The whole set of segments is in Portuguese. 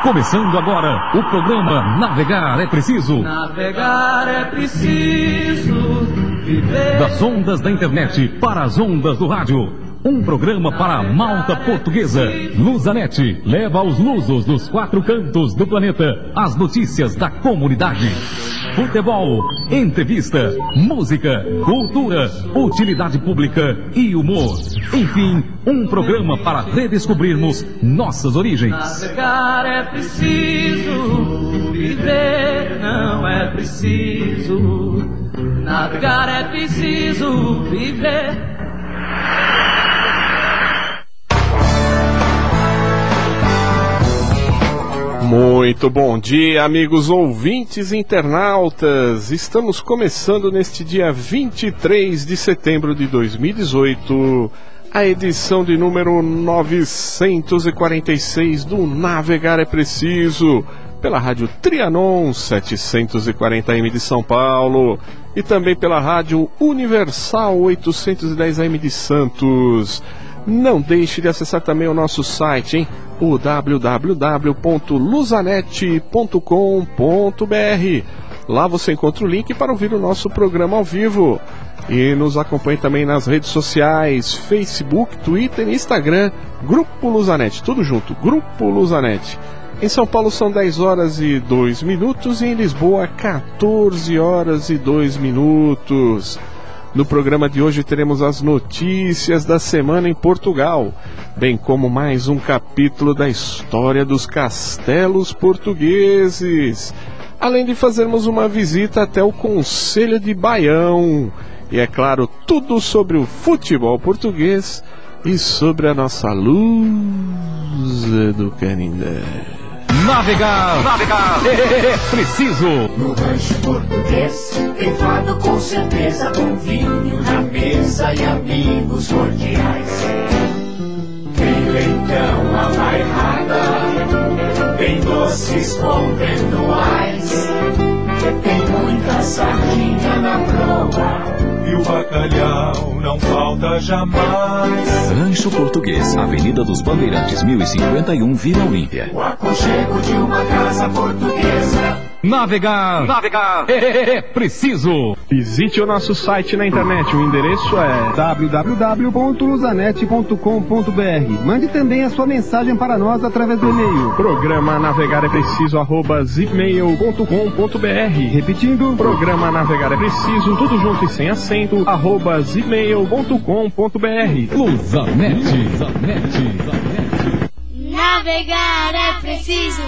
Começando agora o programa Navegar é Preciso. Navegar é preciso viver. Das ondas da internet para as ondas do rádio. Um programa para a malta portuguesa. Lusanet leva aos lusos dos 4 cantos do planeta as notícias da comunidade. Futebol, entrevista, música, cultura, utilidade pública e humor. Enfim, um programa para redescobrirmos nossas origens. Navegar é preciso, viver não é preciso. Navegar é preciso, viver. Muito bom dia, amigos ouvintes internautas. Estamos começando neste dia 23 de setembro de 2018, a edição de número 946 do Navegar é Preciso, pela Rádio Trianon 740M de São Paulo e também pela Rádio Universal 810 AM de Santos. Não deixe de acessar também o nosso site, hein? O www.lusanet.com.br. Lá você encontra o link para ouvir o nosso programa ao vivo. E nos acompanhe também nas redes sociais, Facebook, Twitter e Instagram, Grupo Lusanet, tudo junto, Grupo Lusanet. Em São Paulo são 10 horas e 2 minutos e em Lisboa 14 horas e 2 minutos. No programa de hoje teremos as notícias da semana em Portugal, bem como mais um capítulo da história dos castelos portugueses, além de fazermos uma visita até o Conselho de Baião, e é claro, tudo sobre o futebol português e sobre a nossa Lusa do Canindé. Navegar é preciso. No rancho português tem fado com certeza, com vinho na mesa e amigos cordiais. Tem leitão à bairrada, tem doces conventuais, tem muita sardinha na proa e o bacalhau não falta jamais. Rancho Português, Avenida dos Bandeirantes 1051, Vila Olímpia. O aconchego de uma casa portuguesa. Navegar é preciso. Visite o nosso site na internet, o endereço é www.lusanet.com.br. Mande também a sua mensagem para nós através do e-mail. Programa Navegar é Preciso @gmail.com.br. Repetindo, Programa Navegar é Preciso, tudo junto e sem acento, @gmail.com.br. Lusanet. Navegar é preciso.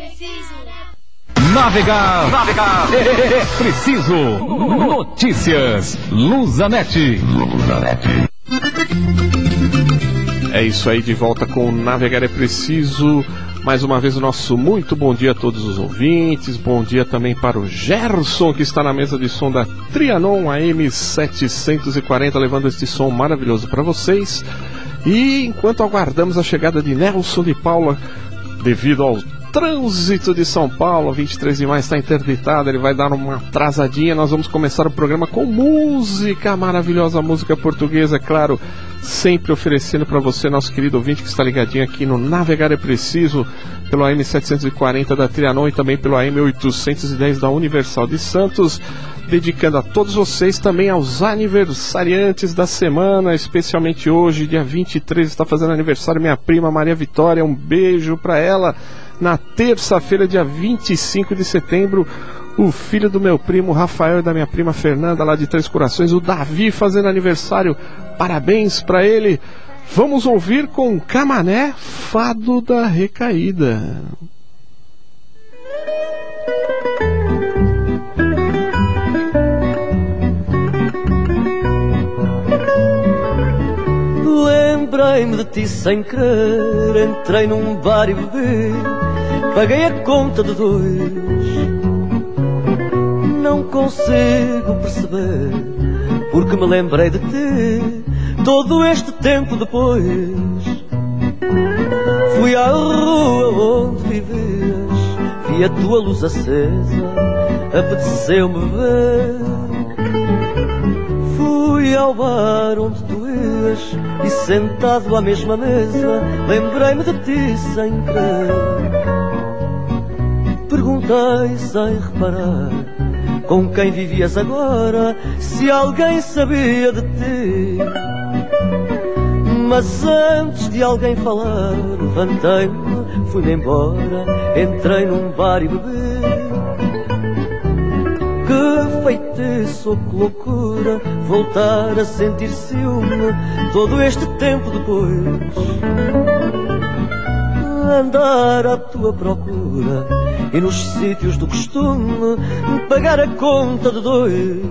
Navegar é preciso. Notícias Lusanet. É isso aí, de volta com Navegar é Preciso. Mais uma vez o nosso muito bom dia a todos os ouvintes. Bom dia também para o Gerson, que está na mesa de som da Trianon AM 740, levando este som maravilhoso para vocês. E enquanto aguardamos a chegada de Nelson de Paula, devido ao trânsito de São Paulo, 23 de maio está interditado, ele vai dar uma atrasadinha. Nós vamos começar o programa com música, maravilhosa música portuguesa, é claro, sempre oferecendo para você, nosso querido ouvinte que está ligadinho aqui no Navegar é Preciso, pelo AM 740 da Trianon e também pelo AM 810 da Universal de Santos, dedicando a todos vocês, também aos aniversariantes da semana, especialmente hoje, dia 23, está fazendo aniversário minha prima Maria Vitória, um beijo para ela. Na terça-feira, dia 25 de setembro, o filho do meu primo Rafael e da minha prima Fernanda, lá de Três Corações, o Davi, fazendo aniversário. Parabéns para ele. Vamos ouvir com Camané, Fado da Recaída. Lembrei-me de ti sem querer, entrei num bar e bebi, paguei a conta de 2. Não consigo perceber, porque me lembrei de ti todo este tempo depois. Fui à rua onde vivias, vi a tua luz acesa, apeteceu-me ver. Fui ao bar onde tu ias e sentado à mesma mesa lembrei-me de ti sem querer. Perguntei sem reparar com quem vivias agora, se alguém sabia de ti. Mas antes de alguém falar, levantei-me, fui-me embora, entrei num bar e bebi. Que feitiço, que loucura, voltar a sentir ciúme todo este tempo depois. Andar à tua procura e nos sítios do costume pagar a conta de dois.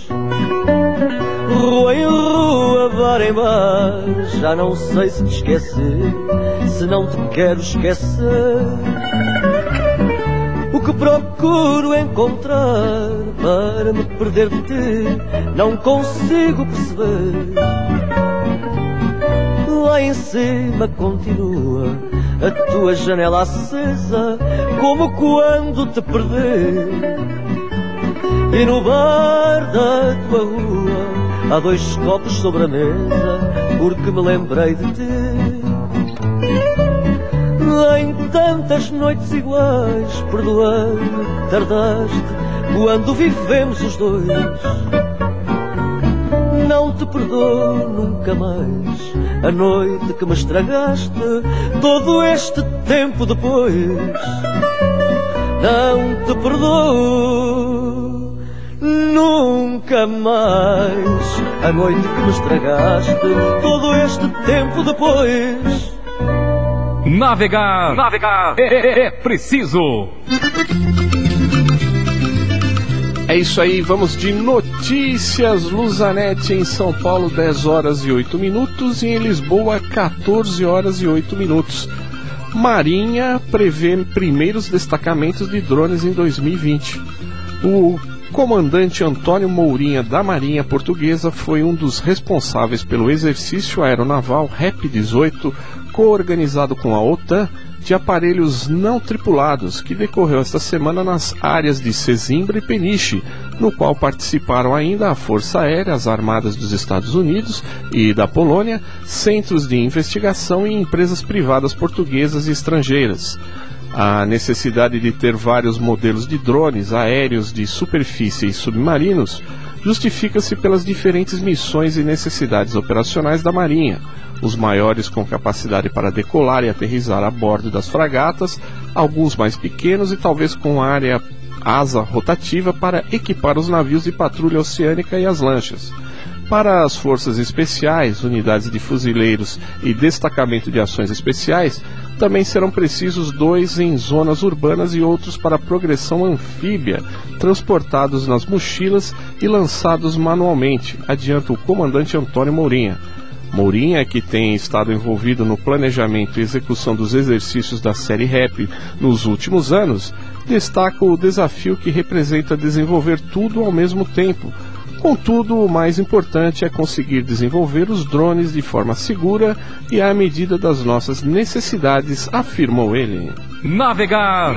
Rua em rua, bar em bar, já não sei se te esqueci, se não te quero esquecer. O que procuro encontrar para me perder de ti, não consigo perceber. Lá em cima continua a tua janela acesa, como quando te perdi. E no bar da tua rua há 2 copos sobre a mesa, porque me lembrei de ti. Em tantas noites iguais, perdoando que tardaste, quando vivemos os dois. Não te perdoo nunca mais a noite que me estragaste, todo este tempo depois. Não te perdoo nunca mais a noite que me estragaste, todo este tempo depois. Navegar é preciso. É isso aí, vamos de notícias. Luzanetti em São Paulo, 10 horas e 8 minutos, e em Lisboa, 14 horas e 8 minutos. Marinha prevê primeiros destacamentos de drones em 2020. O comandante Antônio Mourinha da Marinha Portuguesa foi um dos responsáveis pelo exercício aeronaval REP-18, coorganizado com a OTAN, de aparelhos não tripulados, que decorreu esta semana nas áreas de Sesimbra e Peniche, no qual participaram ainda a Força Aérea, as Armadas dos Estados Unidos e da Polônia, centros de investigação e empresas privadas portuguesas e estrangeiras. A necessidade de ter vários modelos de drones aéreos de superfície e submarinos justifica-se pelas diferentes missões e necessidades operacionais da Marinha, os maiores com capacidade para decolar e aterrissar a bordo das fragatas, alguns mais pequenos e talvez com asa rotativa para equipar os navios de patrulha oceânica e as lanchas. Para as forças especiais, unidades de fuzileiros e destacamento de ações especiais, também serão precisos 2 em zonas urbanas e outros para progressão anfíbia, transportados nas mochilas e lançados manualmente, adianta o comandante Antônio Mourinha. Mourinha, que tem estado envolvido no planejamento e execução dos exercícios da série REP nos últimos anos, destaca o desafio que representa desenvolver tudo ao mesmo tempo. Contudo, o mais importante é conseguir desenvolver os drones de forma segura e à medida das nossas necessidades, afirmou ele. Navegar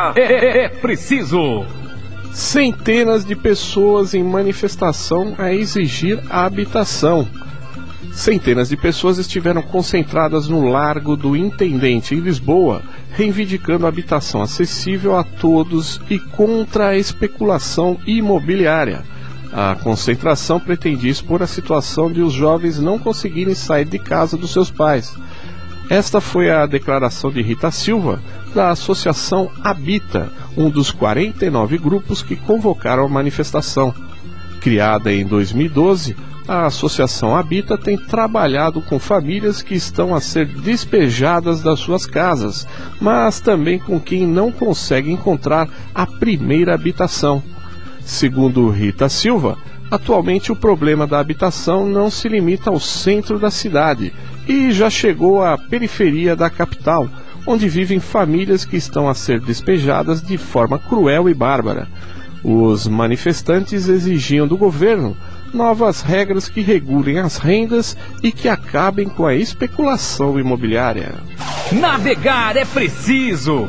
é preciso. Centenas de pessoas em manifestação a exigir a habitação. Centenas de pessoas estiveram concentradas no Largo do Intendente, em Lisboa, reivindicando habitação acessível a todos e contra a especulação imobiliária. A concentração pretendia expor a situação de os jovens não conseguirem sair de casa dos seus pais. Esta foi a declaração de Rita Silva, da Associação Habita, um dos 49 grupos que convocaram a manifestação. Criada em 2012, a Associação Habita tem trabalhado com famílias que estão a ser despejadas das suas casas, mas também com quem não consegue encontrar a primeira habitação. Segundo Rita Silva, atualmente o problema da habitação não se limita ao centro da cidade e já chegou à periferia da capital, onde vivem famílias que estão a ser despejadas de forma cruel e bárbara. Os manifestantes exigiam do governo novas regras que regulem as rendas e que acabem com a especulação imobiliária. Navegar é preciso.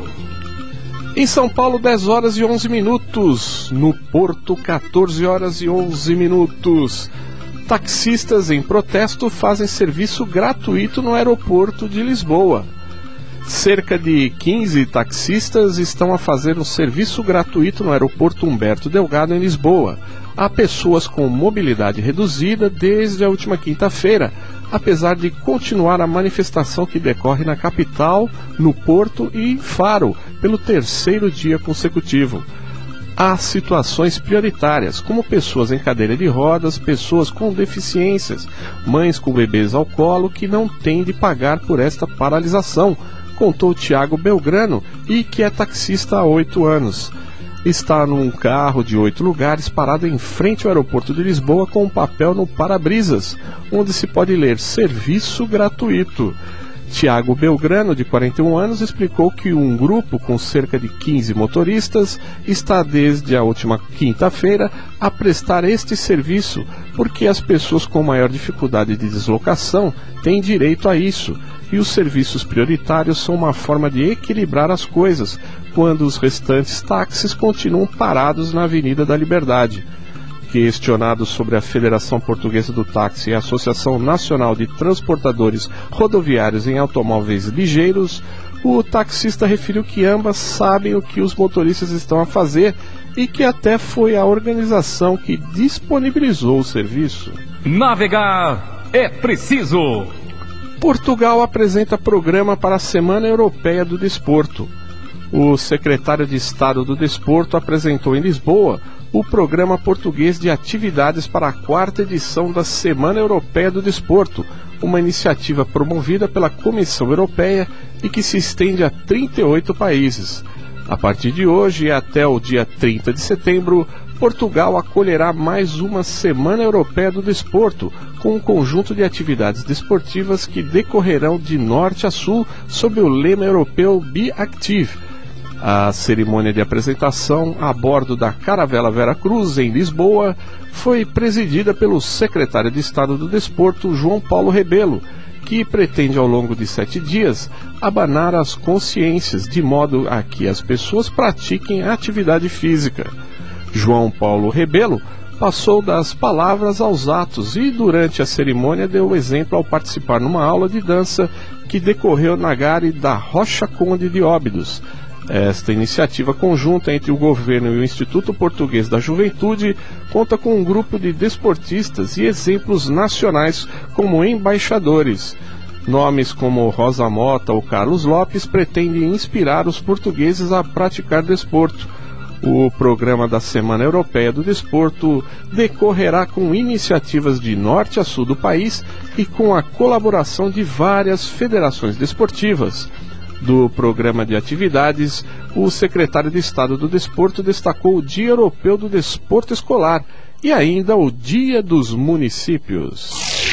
Em São Paulo, 10 horas e 11 minutos. No Porto, 14 horas e 11 minutos. Taxistas em protesto fazem serviço gratuito no aeroporto de Lisboa. Cerca de 15 taxistas estão a fazer um serviço gratuito no aeroporto Humberto Delgado, em Lisboa, a pessoas com mobilidade reduzida desde a última quinta-feira, apesar de continuar a manifestação que decorre na capital, no Porto e em Faro, pelo terceiro dia consecutivo. Há situações prioritárias, como pessoas em cadeira de rodas, pessoas com deficiências, mães com bebês ao colo que não têm de pagar por esta paralisação, contou Tiago Belgrano, e que é taxista há 8 anos. Está num carro de 8 lugares parado em frente ao aeroporto de Lisboa com um papel no para-brisas, onde se pode ler serviço gratuito. Tiago Belgrano, de 41 anos, explicou que um grupo com cerca de 15 motoristas está desde a última quinta-feira a prestar este serviço, porque as pessoas com maior dificuldade de deslocação têm direito a isso, e os serviços prioritários são uma forma de equilibrar as coisas, quando os restantes táxis continuam parados na Avenida da Liberdade. Questionado sobre a Federação Portuguesa do Táxi e a Associação Nacional de Transportadores Rodoviários em Automóveis Ligeiros, o taxista referiu que ambas sabem o que os motoristas estão a fazer e que até foi a organização que disponibilizou o serviço. Navegar é preciso! Portugal apresenta programa para a Semana Europeia do Desporto. O secretário de Estado do Desporto apresentou em Lisboa o Programa Português de Atividades para a 4ª edição da Semana Europeia do Desporto, uma iniciativa promovida pela Comissão Europeia e que se estende a 38 países. A partir de hoje e até o dia 30 de setembro, Portugal acolherá mais uma Semana Europeia do Desporto, com um conjunto de atividades desportivas que decorrerão de norte a sul sob o lema europeu Be Active. A cerimônia de apresentação a bordo da Caravela Veracruz, em Lisboa, foi presidida pelo secretário de Estado do Desporto, João Paulo Rebelo, que pretende ao longo de 7 dias abanar as consciências de modo a que as pessoas pratiquem atividade física. João Paulo Rebelo passou das palavras aos atos e durante a cerimônia deu exemplo ao participar numa aula de dança que decorreu na Gare da Rocha Conde de Óbidos. Esta iniciativa conjunta entre o governo e o Instituto Português da Juventude conta com um grupo de desportistas e exemplos nacionais como embaixadores. Nomes como Rosa Mota ou Carlos Lopes pretendem inspirar os portugueses a praticar desporto. O programa da Semana Europeia do Desporto decorrerá com iniciativas de norte a sul do país e com a colaboração de várias federações desportivas. Do programa de atividades, o secretário de Estado do Desporto destacou o Dia Europeu do Desporto Escolar e ainda o Dia dos Municípios.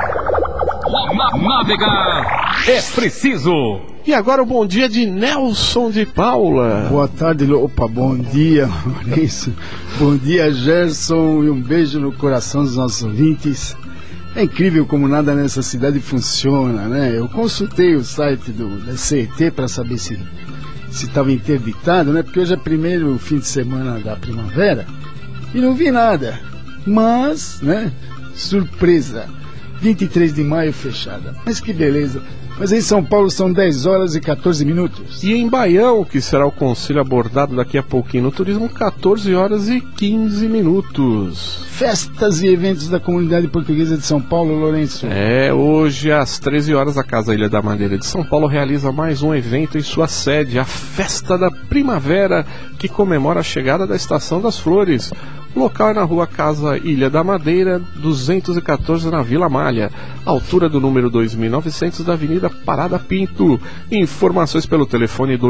Navegar é preciso! E agora o bom dia de Nelson de Paula. Boa tarde, bom dia, Maurício. Bom dia, Gerson, e um beijo no coração dos nossos ouvintes. É incrível como nada nessa cidade funciona, né? Eu consultei o site da CET para saber se estava interditado, né? Porque hoje é primeiro fim de semana da primavera e não vi nada. Mas, né? Surpresa, 23 de maio fechada. Mas que beleza. Mas em São Paulo são 10 horas e 14 minutos. E em Baião, que será o conselho abordado daqui a pouquinho no turismo, 14 horas e 15 minutos. Festas e eventos da comunidade portuguesa de São Paulo, Lourenço. Hoje às 13 horas a Casa Ilha da Madeira de São Paulo realiza mais um evento em sua sede, a Festa da Primavera, que comemora a chegada da Estação das Flores. O local é na rua Casa Ilha da Madeira, 214 na Vila Malha, altura do número 2900 da Avenida Parada Pinto. Informações pelo telefone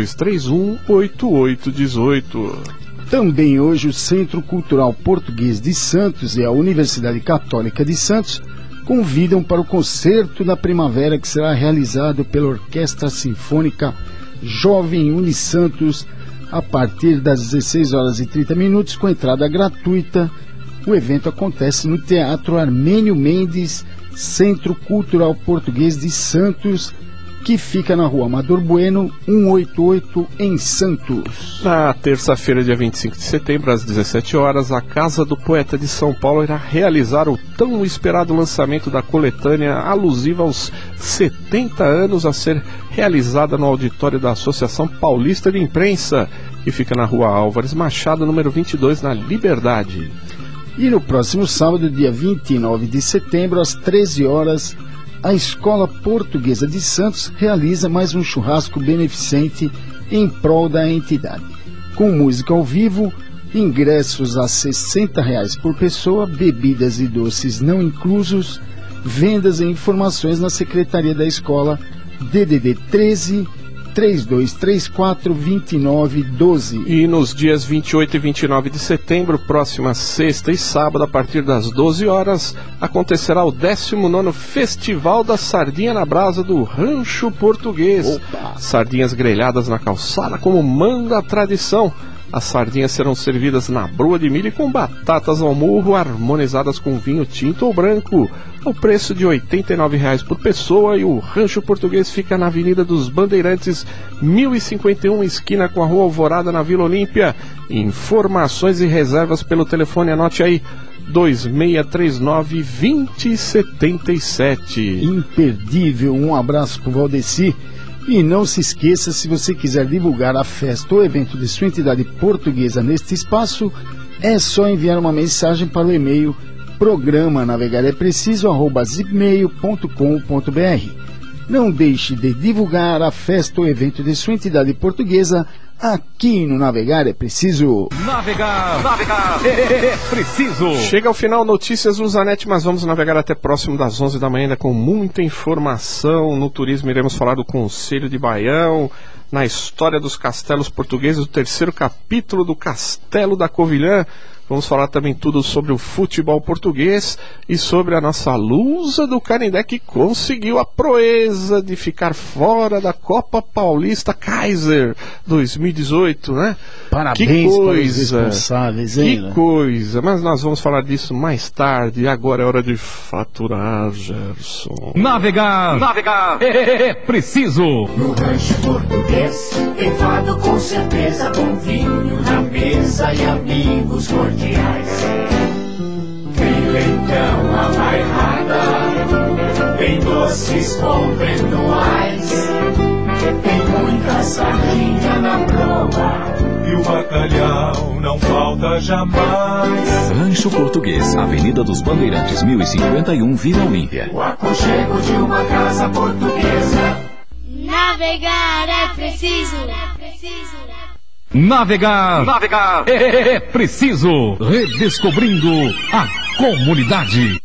2231-8818. Também hoje o Centro Cultural Português de Santos e a Universidade Católica de Santos convidam para o concerto da primavera que será realizado pela Orquestra Sinfônica Jovem Unisantos a partir das 16 horas e 30 minutos com entrada gratuita. O evento acontece no Teatro Armênio Mendes, Centro Cultural Português de Santos, que fica na rua Amador Bueno, 188, em Santos. Na terça-feira, dia 25 de setembro, às 17 horas, a Casa do Poeta de São Paulo irá realizar o tão esperado lançamento da coletânea alusiva aos 70 anos a ser realizada no auditório da Associação Paulista de Imprensa, que fica na rua Álvares Machado, número 22, na Liberdade. E no próximo sábado, dia 29 de setembro, às 13 horas, a Escola Portuguesa de Santos realiza mais um churrasco beneficente em prol da entidade. Com música ao vivo, ingressos a R$ 60 por pessoa, bebidas e doces não inclusos, vendas e informações na Secretaria da Escola, DDD 13 3234 2912. E nos dias 28 e 29 de setembro, próxima sexta e sábado, a partir das 12 horas, acontecerá o 19º Festival da Sardinha na Brasa do Rancho Português. Opa. Sardinhas grelhadas na calçada como manda a tradição. As sardinhas serão servidas na broa de milho e com batatas ao murro, harmonizadas com vinho tinto ou branco, ao preço de R$ 89,00 por pessoa. E o Rancho Português fica na Avenida dos Bandeirantes, 1051, esquina com a Rua Alvorada, na Vila Olímpia. Informações e reservas pelo telefone, anote aí, 2639-2077. Imperdível. Um abraço pro Valdeci. E não se esqueça, se você quiser divulgar a festa ou evento de sua entidade portuguesa neste espaço, é só enviar uma mensagem para o e-mail programa@navegarepreciso@zipmail.com.br. Não deixe de divulgar a festa ou evento de sua entidade portuguesa aqui no Navegar é Preciso. Navegar é preciso. Chega ao final, notícias do Zanetti, mas vamos navegar até próximo das 11 da manhã, ainda com muita informação. No turismo iremos falar do Conselho de Baião, na história dos castelos portugueses, o 3º capítulo do Castelo da Covilhã. Vamos falar também tudo sobre o futebol português e sobre a nossa Lusa do Canindé, que conseguiu a proeza de ficar fora da Copa Paulista Kaiser 2018, né? Parabéns para os responsáveis, hein? Que coisa! Mas nós vamos falar disso mais tarde. Agora é hora de faturar, Gerson. Navegar é preciso. No Rancho Português tem fado com certeza, bom vinho na mesa e amigos cordiais. Tem leitão, a bairrada, tem doces conventuais, tem muita sardinha na proa e o bacalhau não falta jamais. Rancho Português, Avenida dos Bandeirantes, 1051, Vila Olímpia. O aconchego de uma casa portuguesa. Navegar é preciso. Navegar é preciso. Redescobrindo a comunidade.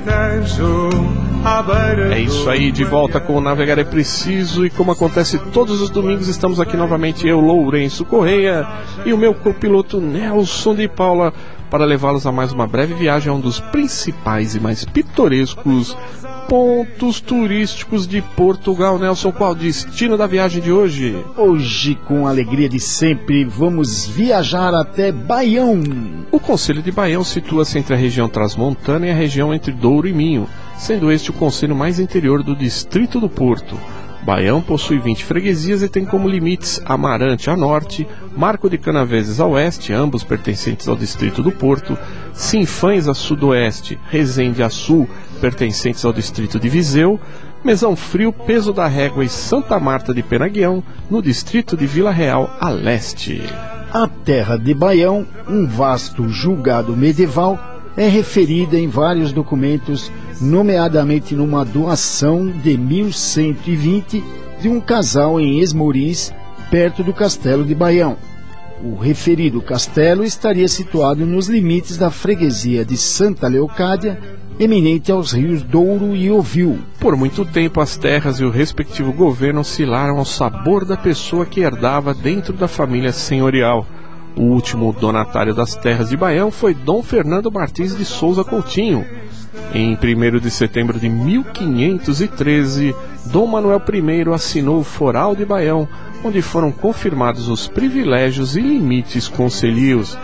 É isso aí, de volta com o Navegar é Preciso. E como acontece todos os domingos, estamos aqui novamente, eu, Lourenço Correia, e o meu copiloto Nelson de Paula, para levá-los a mais uma breve viagem a um dos principais e mais pitorescos pontos turísticos de Portugal. Nelson, qual o destino da viagem de hoje? Hoje, com a alegria de sempre, vamos viajar até Baião. O Concelho de Baião situa-se entre a região transmontana e a região entre Douro e Minho, sendo este o concelho mais interior do distrito do Porto. Baião possui 20 freguesias e tem como limites Amarante a norte, Marco de Canaveses a oeste, ambos pertencentes ao distrito do Porto, Sinfães a sudoeste, Resende a sul, pertencentes ao distrito de Viseu, Mesão Frio, Peso da Régua e Santa Marta de Penaguião, no distrito de Vila Real a leste. A terra de Baião, um vasto julgado medieval, é referida em vários documentos, nomeadamente numa doação de 1120 de um casal em Esmoriz, perto do Castelo de Baião. O referido castelo estaria situado nos limites da freguesia de Santa Leocádia, eminente aos rios Douro e Ovil. Por muito tempo, as terras e o respectivo governo oscilaram ao sabor da pessoa que herdava dentro da família senhorial. O último donatário das terras de Baião foi Dom Fernando Martins de Souza Coutinho. Em 1º de setembro de 1513, Dom Manuel I assinou o Foral de Baião, onde foram confirmados os privilégios e limites concelhios.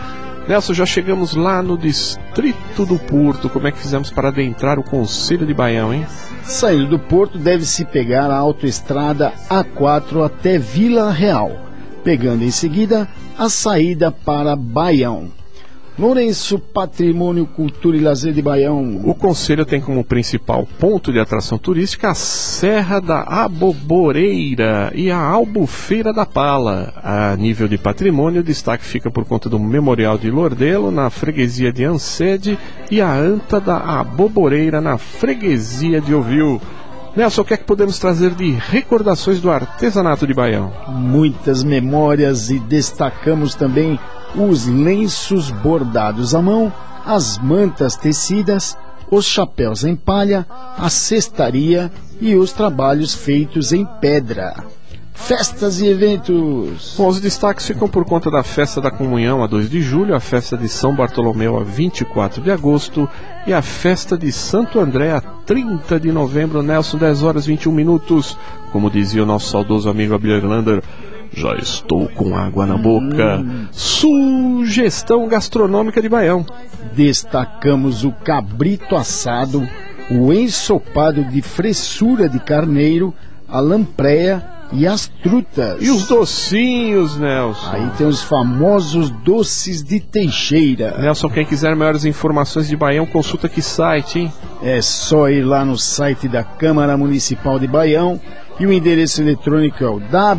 Nelson, já chegamos lá no distrito do Porto. Como é que fizemos para adentrar o Conselho de Baião, hein? Saindo do Porto, deve-se pegar a autoestrada A4 até Vila Real, pegando em seguida a saída para Baião. Lourenço, Patrimônio, Cultura e Lazer de Baião. O Conselho tem como principal ponto de atração turística a Serra da Aboboreira e a Albufeira da Pala. A nível de patrimônio, o destaque fica por conta do Memorial de Lordelo, na freguesia de Ansede, e a Anta da Aboboreira, na freguesia de Ovil. Nelson, o que é que podemos trazer de recordações do artesanato de Baião? Muitas memórias, e destacamos também os lenços bordados à mão, as mantas tecidas, os chapéus em palha, a cestaria e os trabalhos feitos em pedra. Festas e eventos. Bom, os destaques ficam por conta da Festa da Comunhão, a 2 de julho, a Festa de São Bartolomeu, a 24 de agosto, e a Festa de Santo André, a 30 de novembro. Nelson, 10 horas 21 minutos. Como dizia o nosso saudoso amigo Abel Irlander, já estou com água na boca. Sugestão gastronômica de Baião. Destacamos o cabrito assado, o ensopado de fressura de carneiro, a lampreia e as trutas. E os docinhos, Nelson? Aí tem os famosos doces de Teixeira. Nelson, quem quiser maiores informações de Baião, consulta que site, hein? É só ir lá no site da Câmara Municipal de Baião, e o endereço eletrônico é o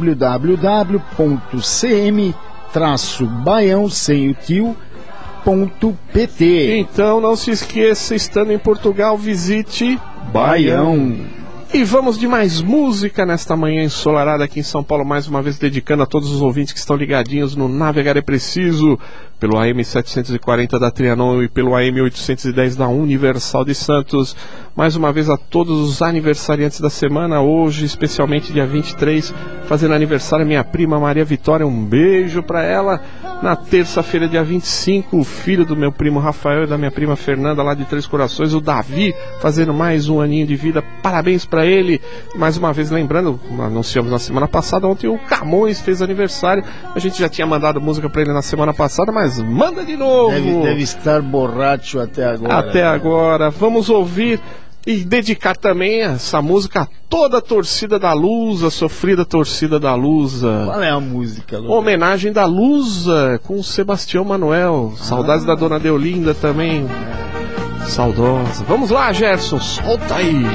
www.cm-baião.pt. Então não se esqueça, estando em Portugal, visite Baião. E vamos de mais música nesta manhã ensolarada aqui em São Paulo, mais uma vez dedicando a todos os ouvintes que estão ligadinhos no Navegar é Preciso, pelo AM 740 da Trianon e pelo AM 810 da Universal de Santos. Mais uma vez a todos os aniversariantes da semana, hoje, especialmente dia 23, fazendo aniversário minha prima Maria Vitória, um beijo pra ela. Na terça-feira, dia 25, o filho do meu primo Rafael e da minha prima Fernanda, lá de Três Corações, o Davi, fazendo mais um aninho de vida, parabéns pra ele. Mais uma vez lembrando, anunciamos na semana passada, ontem o Camões fez aniversário, a gente já tinha mandado música pra ele na semana passada, mas manda de novo. Deve estar borracho até agora. Até agora, vamos ouvir e dedicar também essa música a toda a torcida da Lusa, a sofrida torcida da Lusa. Qual é a música, Lucas? Homenagem da Lusa com o Sebastião Manuel. Saudades da Dona Deolinda também. Saudosa. Vamos lá, Gerson, solta aí.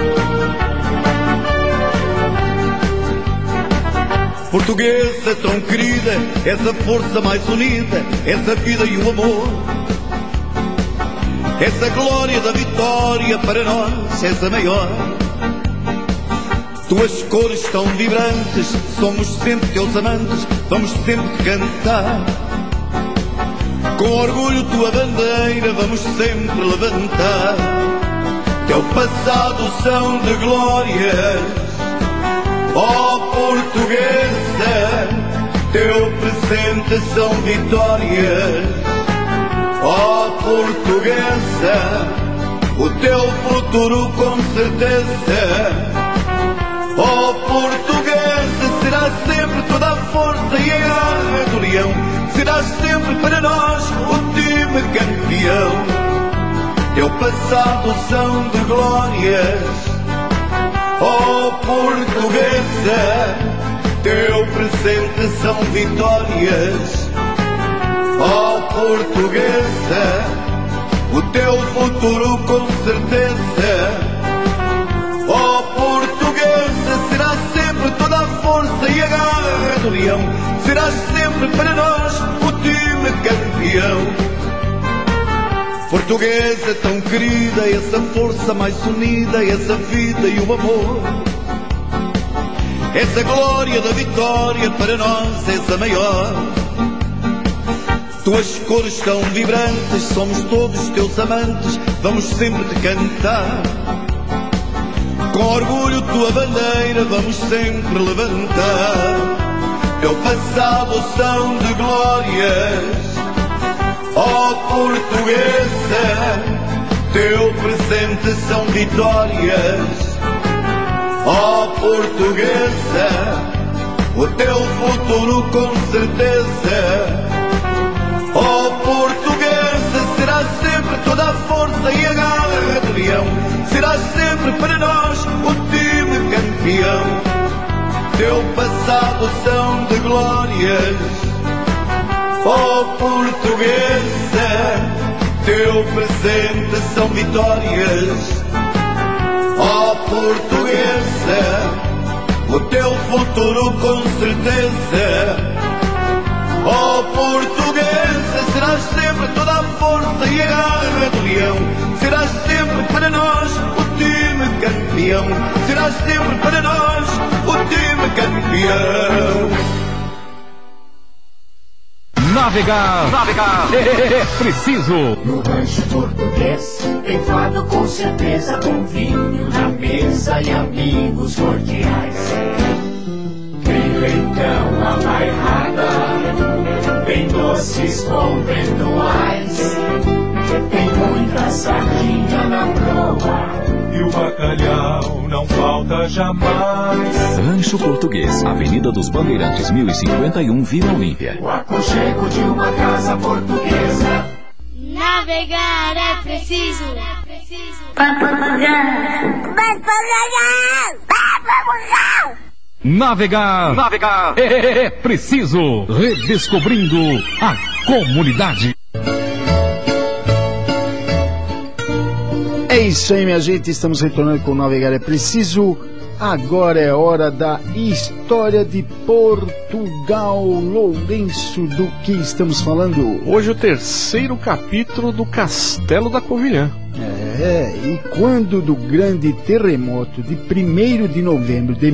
Portuguesa tão querida, essa força mais unida, essa vida e o amor, essa glória da vitória para nós, essa maior. Tuas cores tão vibrantes, somos sempre teus amantes, vamos sempre te cantar. Com orgulho tua bandeira vamos sempre levantar. Teu passado são de glórias, ó portuguesa, teu presente são vitórias, ó portuguesa, o teu futuro com certeza, ó portuguesa, serás sempre toda a força e a garra do leão, serás sempre para nós o time campeão. Teu passado são de glórias, ó portuguesa, teu presente são vitórias, ó portuguesa, o teu futuro com certeza, ó portuguesa, serás sempre toda a força e a garra do leão, serás sempre para nós o time campeão. Portuguesa tão querida, essa força mais unida, essa vida e o amor, essa glória da vitória para nós, essa maior. Tuas cores tão vibrantes, somos todos teus amantes, vamos sempre te cantar. Com orgulho tua bandeira vamos sempre levantar. Teu passado são de glórias, ó portuguesa, teu presente são vitórias, ó portuguesa, o teu futuro com certeza, ó portuguesa, força e a garra de leão. Serás sempre para nós o time campeão. Teu passado são de glórias, ó portuguesa. Teu presente são vitórias, ó portuguesa. O teu futuro com certeza, ó portuguesa. Serás sempre toda a força e a garra do leão. Serás sempre para nós o time campeão. Serás sempre para nós o time campeão. Navegar é preciso. No rancho português tem fado com certeza, bom vinho na mesa e amigos cordiais. Tem leitão a bairrada, tem doces conventuais, tem muita sardinha na proa e o bacalhau não falta jamais. Rancho Português, Avenida dos Bandeirantes 1051, Vila Olímpia. O aconchego de uma casa portuguesa. Navegar é preciso. Navegar é preciso. Redescobrindo a comunidade. É isso aí, minha gente, estamos retornando com o Navegar é Preciso. Agora é hora da história de Portugal. Lourenço, do que estamos falando? Hoje o terceiro capítulo do Castelo da Covilhã. E quando do grande terremoto de 1º de novembro de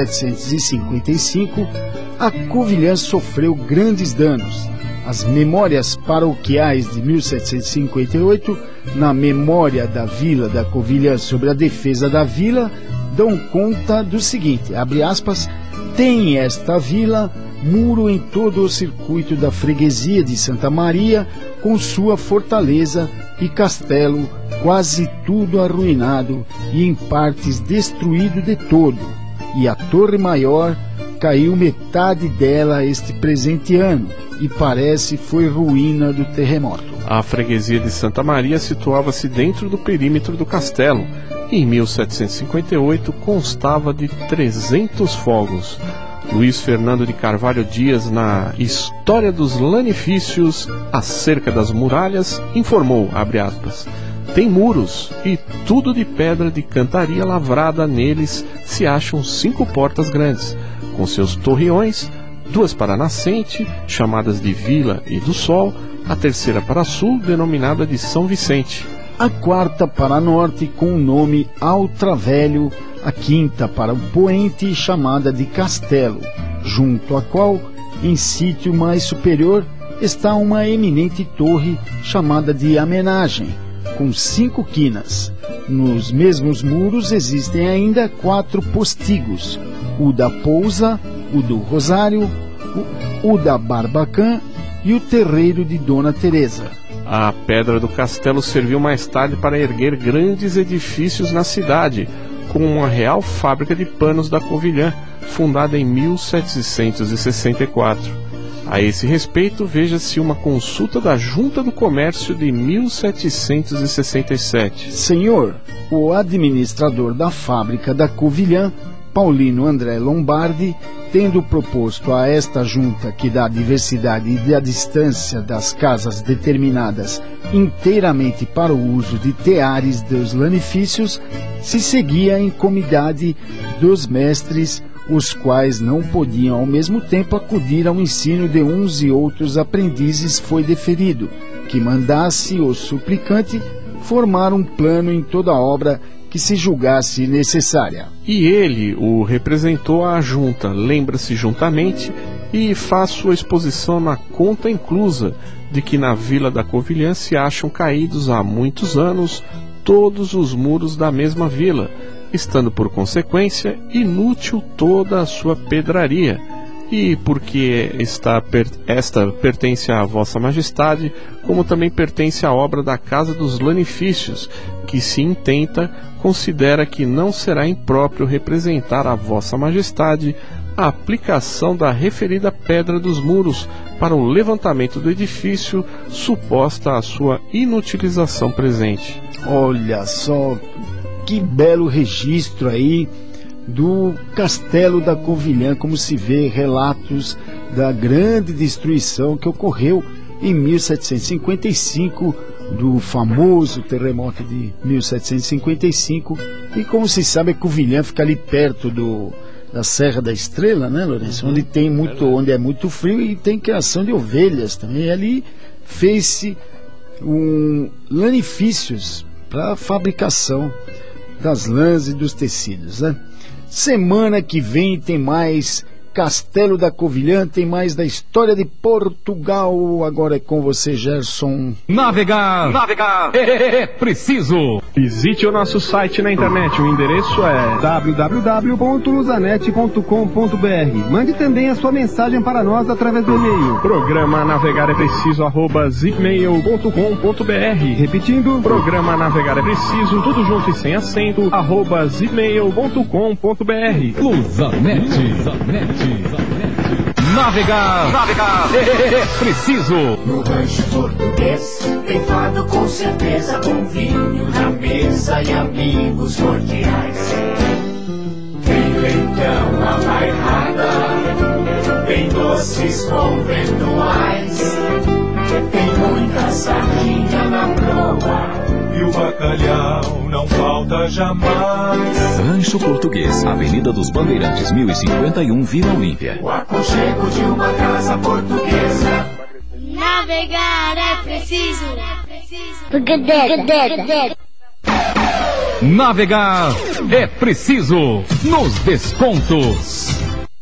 1755, a Covilhã sofreu grandes danos. As memórias paroquiais de 1758, na memória da Vila da Covilhã sobre a defesa da vila, dão conta do seguinte, abre aspas, tem esta vila muro em todo o circuito da freguesia de Santa Maria, com sua fortaleza e castelo, quase tudo arruinado e em partes destruído de todo, e a torre maior caiu metade dela este presente ano, e parece foi ruína do terremoto. A freguesia de Santa Maria situava-se dentro do perímetro do castelo e em 1758 constava de 300 fogos. Luiz Fernando de Carvalho Dias, na História dos Lanifícios acerca das muralhas, informou, abre aspas, tem muros e tudo de pedra de cantaria lavrada, neles se acham 5 portas grandes, com seus torreões, 2 para a nascente, chamadas de Vila e do Sol, a terceira para sul, denominada de São Vicente. A 4ª para norte, com o nome Altravelho, a 5ª para o Poente, chamada de Castelo, junto à qual, em sítio mais superior, está uma eminente torre, chamada de Amenagem, com 5 quinas. Nos mesmos muros existem ainda 4 postigos, o da Pousa, o do Rosário, o da Barbacã e o terreiro de Dona Teresa. A pedra do castelo serviu mais tarde para erguer grandes edifícios na cidade, como uma real fábrica de panos da Covilhã, fundada em 1764. A esse respeito, veja-se uma consulta da Junta do Comércio de 1767. Senhor, o administrador da fábrica da Covilhã, Paulino André Lombardi, tendo proposto a esta junta que da diversidade e da distância das casas determinadas inteiramente para o uso de teares dos lanifícios, se seguia a incomidade dos mestres, os quais não podiam ao mesmo tempo acudir ao ensino de uns e outros aprendizes, foi deferido, que mandasse o suplicante formar um plano em toda a obra que se julgasse necessária. E ele o representou à junta, lembra-se juntamente, e faz sua exposição na conta inclusa de que na Vila da Covilhã se acham caídos há muitos anos todos os muros da mesma vila, estando por consequência inútil toda a sua pedraria, e porque esta pertence à Vossa Majestade, como também pertence à obra da Casa dos Lanifícios, que se intenta, considera que não será impróprio representar a Vossa Majestade a aplicação da referida pedra dos muros para o levantamento do edifício, suposta a sua inutilização presente. Olha só, que belo registro aí do Castelo da Covilhã, como se vê relatos da grande destruição que ocorreu em 1755, do famoso terremoto de 1755, e como se sabe, a Covilhã fica ali perto da Serra da Estrela, né, Lourenço? Onde é muito frio e tem criação de ovelhas também. E ali fez-se lanifícios para a fabricação das lãs e dos tecidos, né? Semana que vem tem mais Castelo da Covilhã, tem mais da história de Portugal. Agora é com você, Gerson. Navegar é preciso. Visite o nosso site na internet, o endereço é www.luzanet.com.br. Mande também a sua mensagem para nós através do e-mail. Programa Navegar é Preciso @zipmail.com.br. Repetindo, Programa Navegar é Preciso, tudo junto e sem acento, @zipmail.com.br. Luzanet. Navegar é preciso. No rancho português tem fado com certeza, bom vinho na mesa e amigos cordiais. Tem leitão a bairrada, tem doces conventuais, tem muita sardinha na proa e o bacalhau não falta jamais. Rancho Português, Avenida dos Bandeirantes, 1051, Vila Olímpia. O aconchego de uma casa portuguesa. Navegar é preciso. Navegar é preciso. Nos descontos.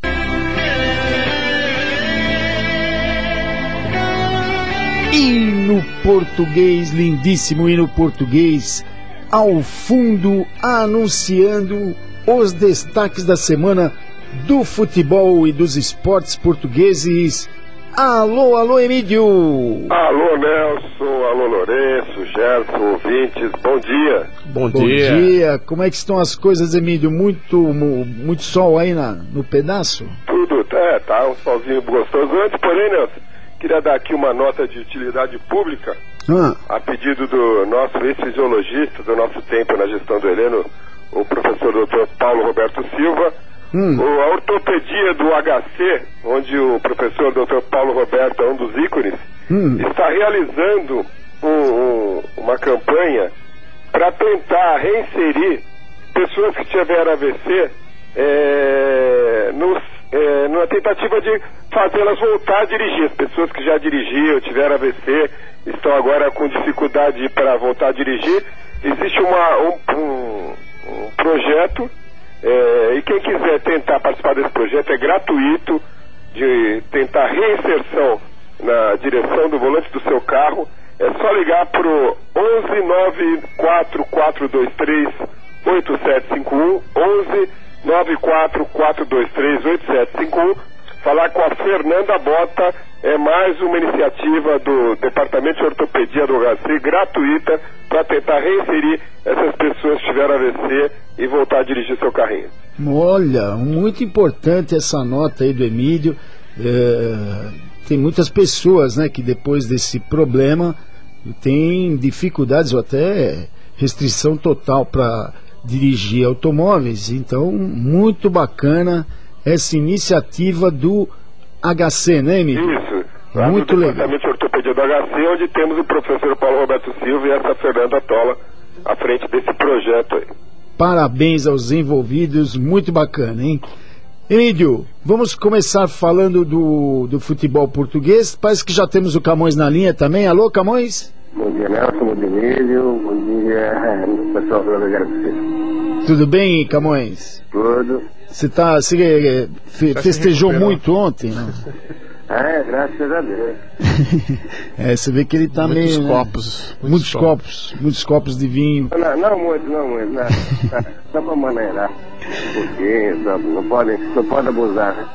Hino português, lindíssimo hino português, ao fundo anunciando os destaques da semana do futebol e dos esportes portugueses. Alô, alô, Emílio! Alô, Nelson, alô, Lourenço, Gerson, ouvintes, bom dia! Bom dia! Como é que estão as coisas, Emílio? Muito sol aí no pedaço? Tudo, tá um solzinho gostoso. Antes, porém, Nelson, queria dar aqui uma nota de utilidade pública, a pedido do nosso ex-fisiologista do nosso tempo na gestão do Heleno, o professor Dr. Paulo Roberto Silva. A ortopedia do HC, onde o professor Dr. Paulo Roberto é um dos ícones, está realizando uma campanha para tentar reinserir pessoas que tiveram AVC numa tentativa de fazê-las voltar a dirigir. As pessoas que já dirigiam, tiveram AVC, estão agora com dificuldade para voltar a dirigir. Existe um projeto, e quem quiser tentar participar desse projeto é gratuito, de tentar reinserção na direção do volante do seu carro. É só ligar para o 11-94423-8751, 11-94423-8751, falar com a Fernanda Bota. É mais uma iniciativa do Departamento de Ortopedia do HC, gratuita, para tentar reinserir essas pessoas que tiveram AVC e voltar a dirigir seu carrinho. Olha, muito importante essa nota aí do Emílio. Tem muitas pessoas, né, que depois desse problema tem dificuldades ou até restrição total para dirigir automóveis. Então, muito bacana essa iniciativa do HC, né, Emílio? Isso. Muito legal. Departamento de Ortopedia do HC, onde temos o professor Paulo Roberto Silva e essa Fernanda Tola à frente desse projeto aí. Parabéns aos envolvidos, muito bacana, hein? Emílio, vamos começar falando do futebol português. Parece que já temos o Camões na linha também. Alô, Camões? Bom dia, Nelson, bom dia, Emílio, bom dia, pessoal do Navegar é Preciso. Tudo bem, Camões? Tudo. Você festejou muito ontem, né? Graças a Deus. Você vê que ele tá muitos meio... copos. Muitos copos de vinho. Não muito. Só pra maneirar. Porque não pode abusar, né?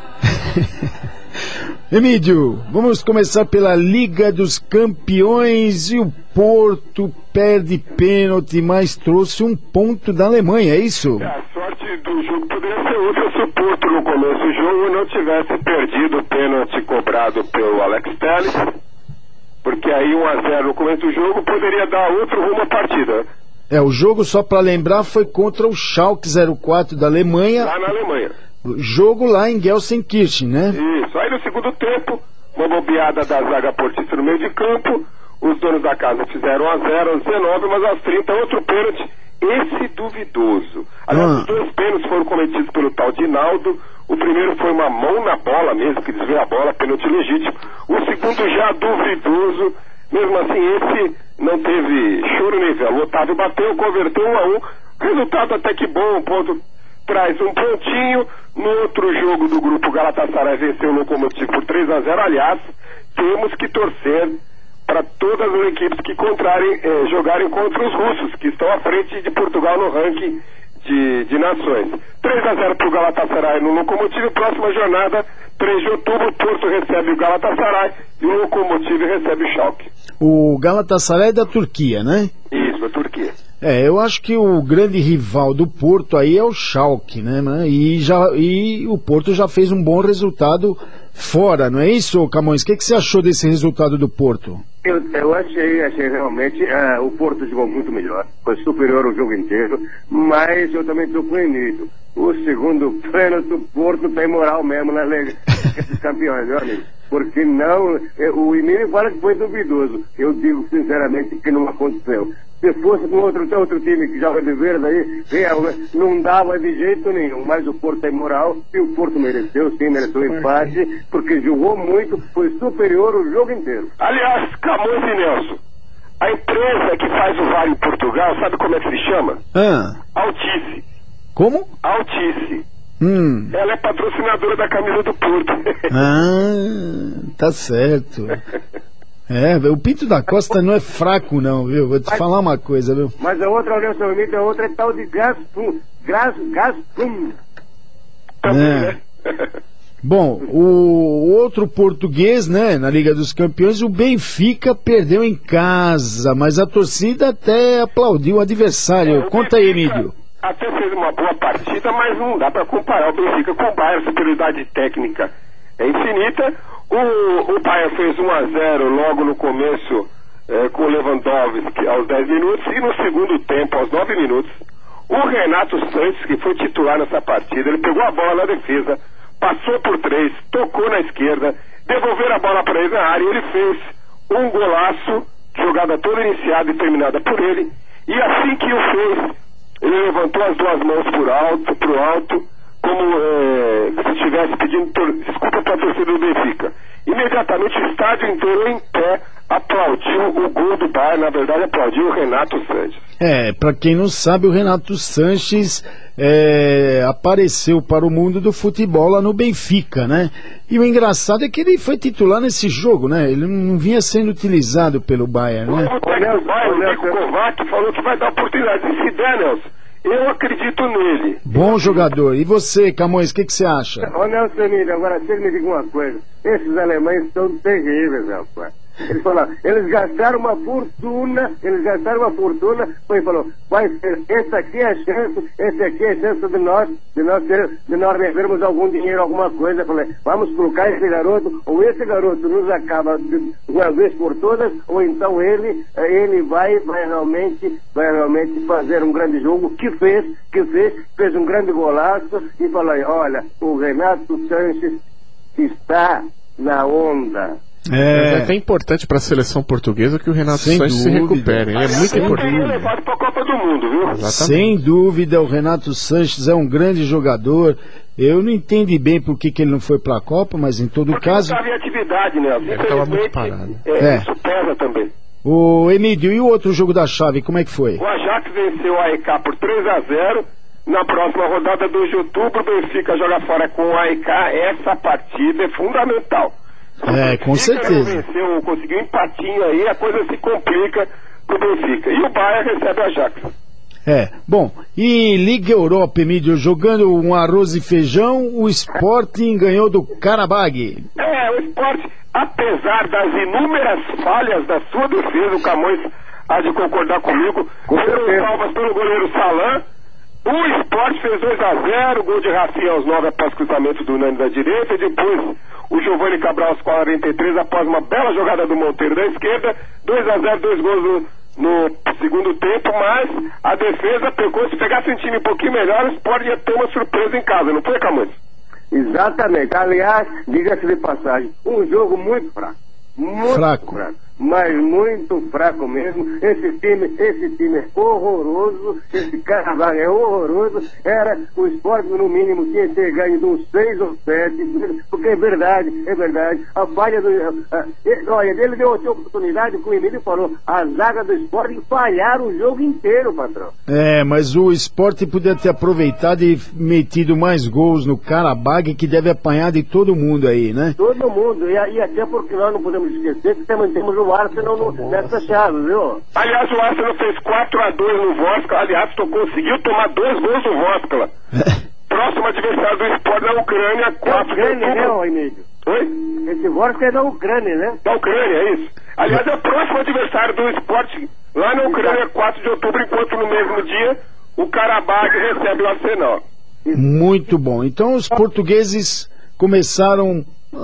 Emílio, vamos começar pela Liga dos Campeões e o Porto perde pênalti, mas trouxe um ponto da Alemanha, é isso? A sorte do jogo poderia ser outra se o Porto no começo do jogo não tivesse perdido o pênalti cobrado pelo Alex Telles, porque aí 1-0 no começo do jogo poderia dar outro rumo à partida. O jogo, só para lembrar, foi contra o Schalke 04 da Alemanha. Lá na Alemanha. Jogo lá em Gelsenkirchen, né? Isso. Aí no segundo tempo, uma bobeada da zaga portista no meio de campo, os donos da casa fizeram 1-0 aos 19, mas aos 30 outro pênalti, esse duvidoso. Aliás, os dois pênaltis foram cometidos pelo tal Dinaldo. O primeiro foi uma mão na bola mesmo, que desviou a bola, pênalti legítimo. O segundo já duvidoso. Mesmo assim, esse não teve choro nem vela. O Otávio bateu, converteu 1-1. Resultado até que bom, um ponto traz um pontinho. No outro jogo do grupo, Galatasaray venceu o Lokomotiv por 3-0. Aliás, temos que torcer para todas as equipes que jogarem contra os russos, que estão à frente de Portugal no ranking de nações. 3-0 para o Galatasaray no Lokomotiv. Próxima jornada, 3 de outubro, Porto recebe o Galatasaray e o Lokomotiv recebe o Schalke. O Galatasaray é da Turquia, né? Isso, da Turquia. Eu acho que o grande rival do Porto aí é o Schalke, né? E o Porto já fez um bom resultado fora, não é isso, Camões? O que você achou desse resultado do Porto? Eu achei realmente o Porto jogou muito melhor, foi superior o jogo inteiro, mas eu também estou com o Emílio. O segundo pênalti, o Porto tem moral mesmo na Liga dos Campeões, meu amigo. Porque não, o Emílio fala que foi duvidoso. Eu digo sinceramente que não aconteceu. Se fosse com outro time que joga de verde aí, não dava de jeito nenhum. Mas o Porto tem moral e o Porto mereceu o empate, porque jogou muito, foi superior o jogo inteiro. Aliás, Camões e Nelson, a empresa que faz o VAR em Portugal, sabe como é que se chama? Altice. Como? Altice. Ela é patrocinadora da camisa do Porto. Tá certo. O Pinto da Costa não é fraco não, viu? Vou te falar uma coisa, viu? Mas a outra União Soviética, a outra é tal de Gazprom. Né? Bom, o outro português, né, na Liga dos Campeões, o Benfica perdeu em casa, mas a torcida até aplaudiu o adversário. Conta aí, Emílio. Até fez uma boa partida, mas não dá para comparar o Benfica com o Bayern. A superioridade técnica é infinita. O Bayern fez 1-0 logo no começo com o Lewandowski aos 10 minutos e no segundo tempo, aos 9 minutos, o Renato Sanches, que foi titular nessa partida, ele pegou a bola na defesa, passou por 3, tocou na esquerda, devolveram a bola para ele na área e ele fez um golaço, jogada toda iniciada e terminada por ele, e assim que o fez, ele levantou as duas mãos pro alto, como se estivesse pedindo desculpa para a torcida do Benfica. Imediatamente o estádio inteiro em pé aplaudiu o gol do Bayern, na verdade aplaudiu o Renato Sanches. Para quem não sabe, o Renato Sanches apareceu para o mundo do futebol lá no Benfica, né? E o engraçado é que ele foi titular nesse jogo, né? Ele não vinha sendo utilizado pelo Bayern, né? O técnico do Bayern, o Nico Kovac, falou que vai dar oportunidade. E se der, Nelson, eu acredito nele. Bom jogador. E você, Camões, o que você acha? Nelson Emílio, agora você me diga uma coisa. Esses alemães são terríveis, rapaz. Eles falaram, eles gastaram uma fortuna, foi falou, vai ser, essa aqui é a chance de nós revermos algum dinheiro, alguma coisa. Falei, vamos colocar esse garoto, ou esse garoto nos acaba de uma vez por todas, ou então ele vai realmente fazer um grande jogo, que fez um grande golaço, e falou, olha, o Renato Sanches está na onda. É até importante para a seleção portuguesa que o Renato Sanches se recupere. Ele é muito importante. Ele é levado para a Copa do Mundo, viu? Exatamente. Sem dúvida, o Renato Sanches é um grande jogador. Eu não entendi bem por que ele não foi para a Copa, mas em todo caso... Porque não estava em atividade, né? Ele estava muito parado. Isso pesa também. O Emílio, e o outro jogo da chave, como é que foi? O Ajax venceu o AEK por 3-0. Na próxima rodada, 2 de outubro, o Benfica joga fora com o AEK. Essa partida é fundamental. Com certeza. Venceu, conseguiu um empatinho aí, a coisa se complica pro Benfica. E o Bayern recebe o Ajax. Bom, e Liga Europa, Emílio, jogando um arroz e feijão, o Sporting ganhou do Karabag. O Sporting, apesar das inúmeras falhas da sua defesa, o Camões há de concordar comigo, foram salvas pelo goleiro Salan. O Sport fez 2-0, gol de Rafinha aos 9 após cruzamento do Nani da direita, e depois o Giovanni Cabral aos 43 após uma bela jogada do Monteiro da esquerda. 2-0, 2 gols no segundo tempo, mas a defesa pegou. Se pegasse um time um pouquinho melhor, o Sport ia ter uma surpresa em casa, não foi, Camões? Exatamente. Aliás, diga-se de passagem, um jogo muito fraco. Muito fraco. Mas muito fraco mesmo. Esse time é horroroso. Esse Carnaval é horroroso. Era o Sport, no mínimo, tinha que ter ganho de uns 6 ou 7. Porque é verdade. A falha do. Olha, ele deu outra oportunidade que o Emílio falou. A zaga do Sport falharam o jogo inteiro, patrão. Mas o Sport podia ter aproveitado e metido mais gols no Karabag, que deve apanhar de todo mundo aí, né? Todo mundo. E até porque nós não podemos esquecer que também temos o Arsenal nessa chave, viu? Aliás, o Arsenal fez 4-2 no Voskla. Aliás, conseguiu tomar 2 gols no Voskla. Próximo adversário do Sport na Ucrânia, 4 de outubro. Né, Emílio? Oi? Esse Voskla é da Ucrânia, né? Da Ucrânia, é isso. Aliás, é o próximo adversário do Sport lá na Ucrânia, 4 de outubro, enquanto no mesmo dia o Karabag recebe o Arsenal. Muito bom. Então os portugueses começaram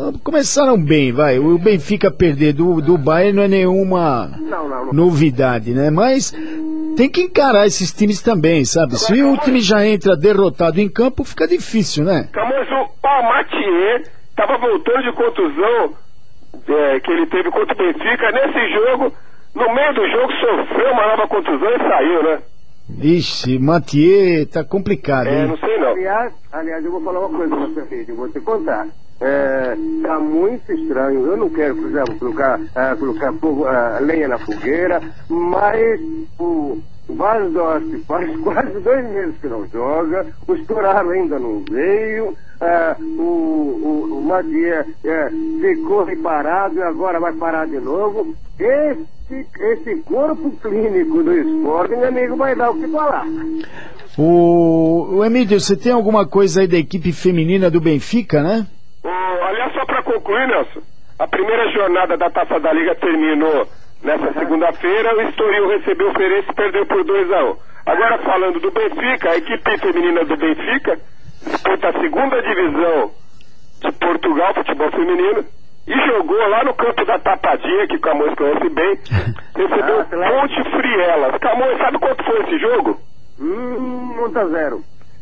bem, vai. O Benfica perder do Bayern não é nenhuma novidade, né? Mas tem que encarar esses times também, sabe? Se o time já entra derrotado em campo, fica difícil, né? Camões, o Mathieu estava voltando de contusão que ele teve contra o Benfica. Nesse jogo, no meio do jogo, sofreu uma nova contusão e saiu, né? Ixi, Mathieu tá complicado, hein? Não sei não. Aliás, eu vou falar uma coisa pra você, eu vou te contar. Tá muito estranho. Eu não quero, por exemplo, colocar fogo, lenha na fogueira, mas o Valdorf faz quase 2 meses que não joga, o Storaro ainda não veio, o Mathieu ficou parado e agora vai parar de novo. Esse corpo clínico do esporte, meu amigo, vai dar o que falar. O Emílio, você tem alguma coisa aí da equipe feminina do Benfica, né? Aliás, só para concluir, Nelson, a primeira jornada da Taça da Liga terminou nessa segunda-feira. O Estoril recebeu o Feirense e perdeu por 2-1. Agora, falando do Benfica, a equipe feminina do Benfica disputa a segunda divisão de Portugal, futebol feminino, e jogou lá no campo da Tapadinha, que o Camões conhece bem. Recebeu Ponte Frielas. Camões, sabe quanto foi esse jogo? 1-0.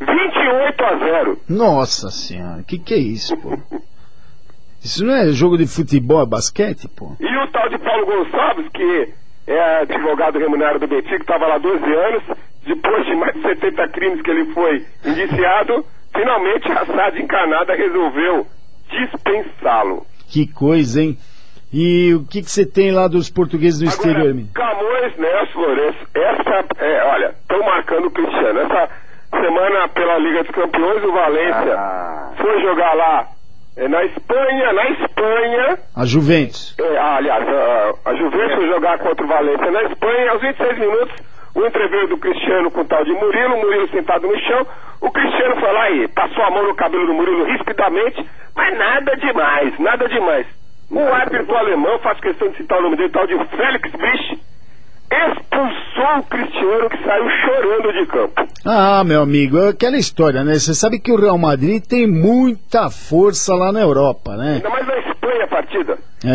28-0. Nossa senhora, que é isso, pô? Isso não é jogo de futebol, é basquete, pô? E o tal de Paulo Gonçalves, que é advogado remunerado do Benfica, que estava lá 12 anos, depois de mais de 70 crimes que ele foi indiciado, finalmente a SAD encarnada resolveu dispensá-lo. Que coisa, hein? E o que você tem lá dos portugueses no exterior, menino? Camões, Nelson Lourenço, olha, estão marcando o Cristiano. Essa semana, pela Liga dos Campeões, o Valência foi jogar lá na Espanha. A Juventus. Aliás, a Juventus foi jogar contra o Valência na Espanha. Aos 26 minutos, o entreveiro do Cristiano com o tal de Murilo sentado no chão. O Cristiano foi lá e passou a mão no cabelo do Murilo rispidamente, mas nada demais. O árbitro alemão, faço questão de citar o nome dele, tal de Felix Brich, expulsou o Cristiano, que saiu chorando de campo. Meu amigo, é aquela história, né? Você sabe que o Real Madrid tem muita força lá na Europa, né? Ainda mais na Espanha a partida.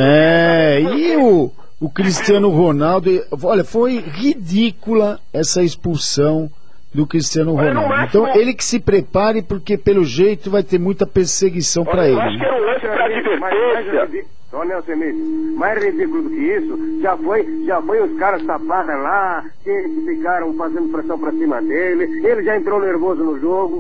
E o Cristiano Ronaldo, olha, foi ridícula essa expulsão do Cristiano Ronaldo. Então ele que se prepare, porque pelo jeito vai ter muita perseguição para ele. Eu acho que era um lance para advertência. Nelson Emílio, mais ridículo do que isso, já foi os caras taparam lá, que ficaram fazendo pressão pra cima dele, ele já entrou nervoso no jogo.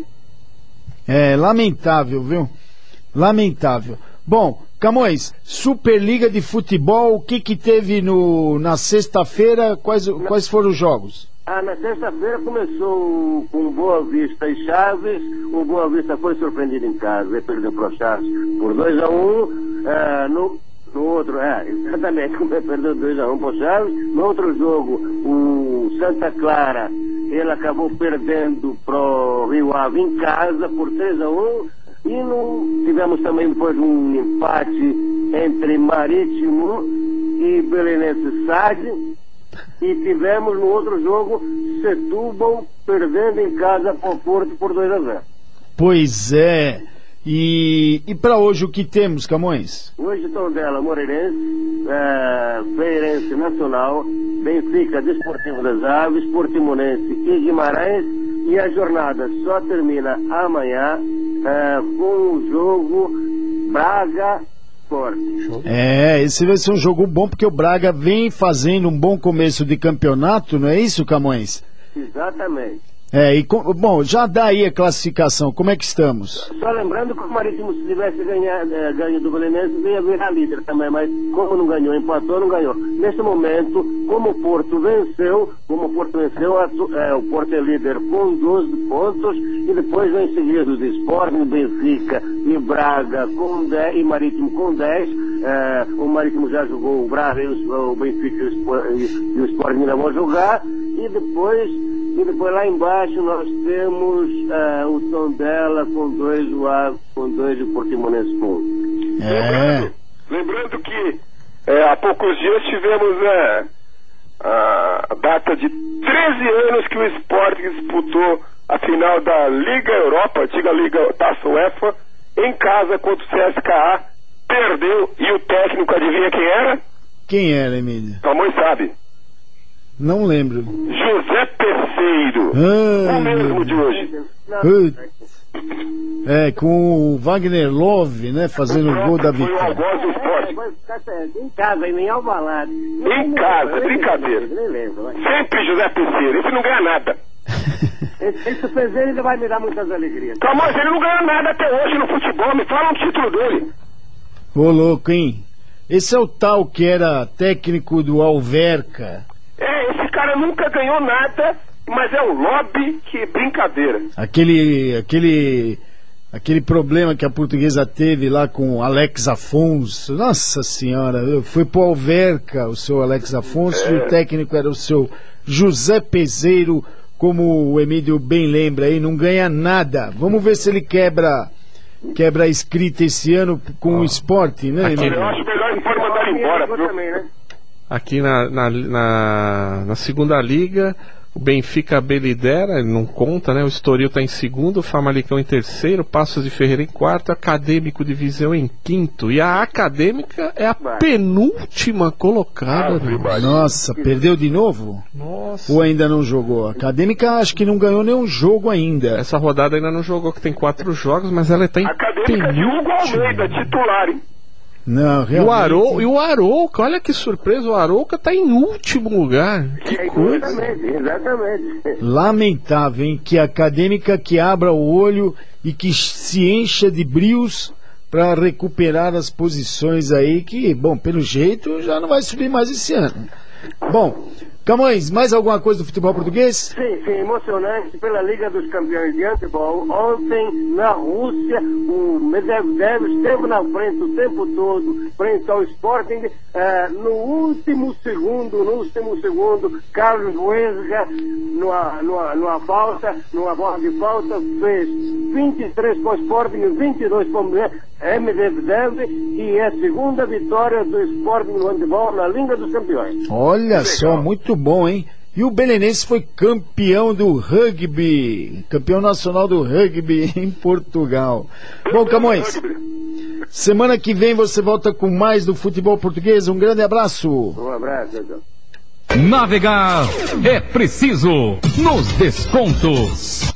Lamentável, viu? Lamentável. Bom, Camões, Superliga de Futebol, o que teve na sexta-feira, quais foram os jogos? Na sexta-feira começou com Boa Vista e Chaves. O Boa Vista foi surpreendido em casa e perdeu para o Chaves por 2-1. No outro, exatamente, perdeu 2-1 para o Chaves. No outro jogo, o Santa Clara, ele acabou perdendo para o Rio Ave em casa por 3-1. E tivemos também depois um empate entre Marítimo e Belenense SAD. E tivemos no outro jogo Setúbal perdendo em casa para o Porto por 2-0. Pois é. E para hoje o que temos, Camões? Hoje Tondela, Moreirense, Feirense Nacional, Benfica, Desportivo das Aves, Portimonense e Guimarães. E a jornada só termina amanhã com o jogo Braga Sport. Esse vai ser um jogo bom porque o Braga vem fazendo um bom começo de campeonato, não é isso, Camões? Exatamente. Bom, já dá aí a classificação, como é que estamos? Só lembrando que o Marítimo, se tivesse ganho do Belenenses, ia virar líder também, mas como não ganhou, empatou, não ganhou. Neste momento, como o Porto venceu, o Porto é líder com 12 pontos, e depois vem seguidos de Sporting, Benfica e Braga e Marítimo com 10. O Marítimo já jogou, o Braga e o Benfica e o Sporting ainda vão jogar, e depois lá embaixo nós temos o Tondela com 2, o Ave com 2 e o Portimonense com 1. Lembrando que há poucos dias tivemos a data de 13 anos que o Sport disputou a final da Liga Europa, antiga Liga Taça UEFA, em casa contra o CSKA, perdeu, e o técnico, adivinha quem era? Quem era, Emílio? Camões sabe. Não lembro. José Peceiro. O mesmo de hoje. Com o Wagner Love, né? Fazendo o gol da vitória. Foi o algoz do Sport. Em casa, em Alvalade. Em casa, brincadeira. Sempre José Peceiro. Esse não ganha nada. Esse Peceiro ainda vai me dar muitas alegrias. Camões, ele não ganha nada até hoje no futebol. Me fala um título dele. Ô, louco, hein? Esse é o tal que era técnico do Alverca. Esse cara nunca ganhou nada, mas é um lobby que brincadeira. Aquele problema que a Portuguesa teve lá com o Alex Afonso, nossa senhora, foi pro Alverca o seu Alex Afonso e o técnico era o seu José Peceiro, como o Emílio bem lembra aí, não ganha nada. Vamos ver se ele quebra a escrita esse ano com o Sport, né, Emílio? Eu acho melhor ele pode mandar embora, viu? Aqui na segunda liga, o Benfica B lidera, não conta, né? O Estoril está em segundo, o Famalicão em terceiro, Passos de Ferreira em quarto, Acadêmico de Viseu em quinto. E a Acadêmica é a penúltima colocada. Nossa, perdeu de novo? Nossa. Ou ainda não jogou? A Acadêmica acho que não ganhou nenhum jogo ainda. Essa rodada ainda não jogou, que tem 4 jogos, mas ela está em Acadêmica de Hugo Almeida, titular, hein? Não, realmente. E o Arouca, olha que surpresa, o Arouca tá em último lugar. Que coisa. Exatamente. Lamentável, hein? Que a Acadêmica que abra o olho e que se encha de brios para recuperar as posições aí que, bom, pelo jeito já não vai subir mais esse ano. Bom, Camões, mais alguma coisa do futebol português? Sim, emocionante pela Liga dos Campeões de Handebol. Ontem, na Rússia, o Medvedev esteve na frente o tempo todo, frente ao Sporting. No último segundo, Carlos Huesga, numa bola de falta, fez 23 para o Sporting, 22 para o Medvedev, e é a segunda vitória do Sporting no handebol na Liga dos Campeões. Olha só, muito bom, hein? E o Belenense foi campeão do rugby, campeão nacional do rugby em Portugal. Bom, Camões, semana que vem você volta com mais do futebol português. Um grande abraço. Um abraço, João. Navegar é preciso nos descontos.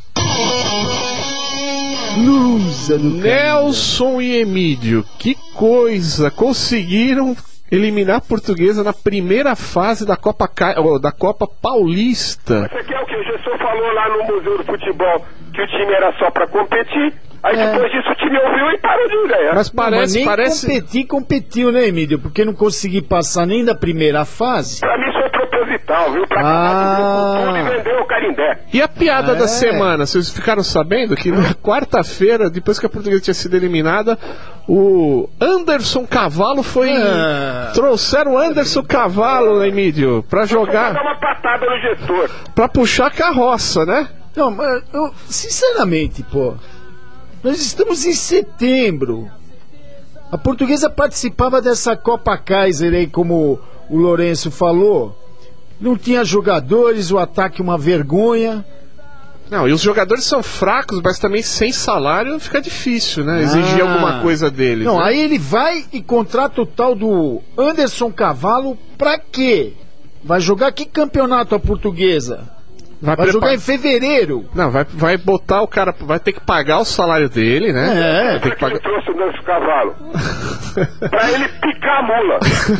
Nelson e Emílio, que coisa! Conseguiram eliminar a Portuguesa na primeira fase da Copa Paulista. Você quer o que? O gestor falou lá no Museu do Futebol que o time era só pra competir. Aí depois disso o time ouviu e parou de ganhar. Mas competiu, né, Emílio? Porque não consegui passar nem da primeira fase. Pra mim isso é proposital. capital, viu? Pra acabar tudo e vender o Canindé. E a piada da semana, vocês ficaram sabendo que na quarta-feira, depois que a Portuguesa tinha sido eliminada, o Anderson Cavalo foi... Trouxeram o Anderson Cavalo, Emílio, pra jogar... Pra dar uma patada no gestor. Pra puxar a carroça, né? Não, mas eu, sinceramente, pô, nós estamos em setembro. A Portuguesa participava dessa Copa Kaiser aí, como o Lourenço falou. Não tinha jogadores, o ataque uma vergonha. Não, e os jogadores são fracos, mas também sem salário fica difícil, né? Exigir alguma coisa deles. Não, né? aí ele vai e contrata o tal do Anderson Cavalo pra quê? Vai jogar que campeonato a Portuguesa? Vai jogar em fevereiro. Não, vai botar o cara, vai ter que pagar o salário dele, né? Vai ter que pagar. Eu trouxe o Anderson Cavalo pra ele picar a mula.